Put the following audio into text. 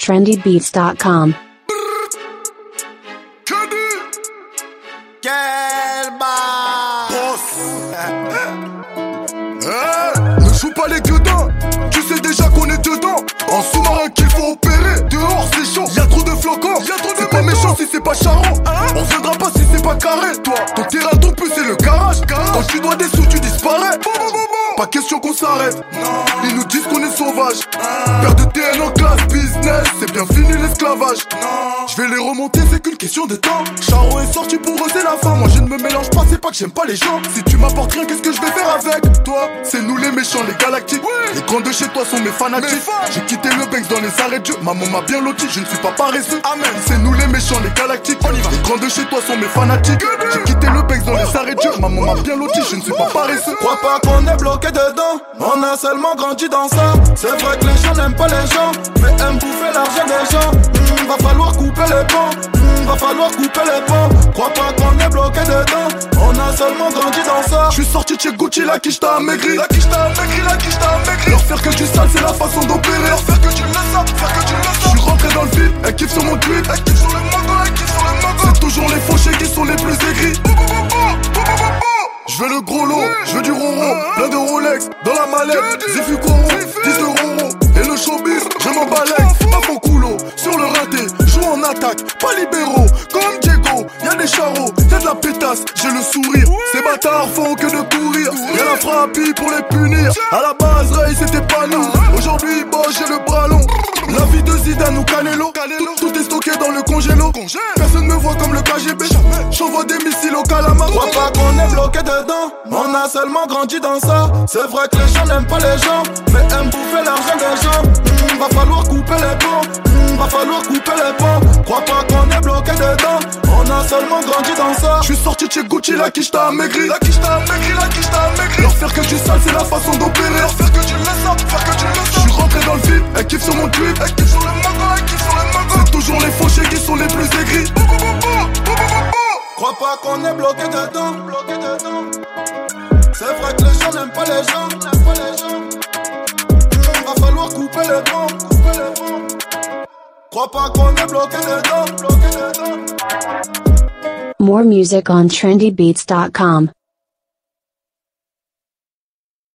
trendybeats.com. Quel ne joue pas les gueudins, tu sais déjà qu'on est dedans. En sous-marin qu'il faut opérer, dehors c'est chaud, y'a trop de flocons. C'est pas méchant si c'est pas charron, on viendra pas si c'est pas carré. Toi, ton terrain, ton plus c'est le garage. Quand tu dois des sous tu disparais. Pas question qu'on s'arrête, ils nous disent qu'on est sauvage. Père de TN en classe business, c'est bien fini l'esclavage. Je vais les remonter, c'est qu'une question de temps. Charo est sorti pour eux, c'est la fin. Moi je ne me mélange pas, c'est pas que j'aime pas les gens. Si tu m'apportes rien, qu'est-ce que je vais faire avec toi? C'est nous les méchants, les galactiques. Les grands de chez toi sont mes fanatiques. J'ai quitté le Banks dans les arrêts de Dieu. Maman m'a bien loti, je ne suis pas paresseux. Amen. C'est nous les méchants, les galactiques. On y va. Les grands de chez toi sont mes fanatiques. J'ai quitté le Banks dans les arrêts de Dieu. Maman m'a bien loti, je ne suis pas paresseux. Crois pas qu'on est bloqué dedans, on a seulement grandi dans ça. C'est vrai que les gens n'aiment pas les gens, mais aiment bouffer l'argent des gens. Va falloir couper les ponts, va falloir couper les ponts. Crois pas qu'on est bloqué dedans, on a seulement grandi dans ça. Je suis sorti de chez Gucci, la quiche t'a amaigri. La quiche t'a amaigri, la quiche t'a amaigri. Leur faire que tu sales, c'est la façon d'opérer. Leur faire que tu le sens, faire que tu le sens. Je suis rentré dans le vide, elle kiffe sur mon tweet. Elle kiffe sur le mango, elle kiffe sur le mango. C'est toujours les fauchés qui sont les plus aigris. Je veux le gros lot, je veux du roro, plein de Rolex, dans la mallette, Zifu Koro, 10 euros, et le showbiz, je m'en balèque, pas mon coulo, sur le raté, joue en attaque, pas libéraux, comme Diego, y'a des charros, y'a de la pétasse, j'ai le sourire, ces bâtards font que de courir, y'a la frappie pour les punir, à la base Ray c'était pas nous, aujourd'hui Bosch j'ai le bras long, la vie de Zidane ou Canelo, tout est stocké dans le congélo, personne me voit comme le KGB, j'envoie des missiles au calamar. Crois pas qu'on est bloqué dedans, on a seulement grandi dans ça. C'est vrai que les gens n'aiment pas les gens, mais aiment bouffer l'argent des gens. Va falloir couper les ponts, va falloir couper les ponts. Crois pas qu'on est bloqué dedans, on a seulement grandi dans ça. Je suis sorti de chez Gucci, la quiche t'a amaigri. La quiche t'a amaigri, la quiche t'a amaigri. Leur faire que tu sales, c'est la façon d'opérer. Leur faire que tu le sens, faire que tu le sens. Je suis rentré dans le vide, elle kiffe sur mon tweet. Elle kiffe sur le mango, elle kiffe sur le mango. C'est toujours les fauchés qui sont les plus aigris. Crois pas qu'on est bloqué dedans, bloqué dedans. C'est vrai que les gens n'aiment pas les gens, n'aiment pas les gens. Va falloir couper les ponts, couper les ponts. Crois pas qu'on est bloqué dedans, bloqué dedans. More music on trendybeats.com.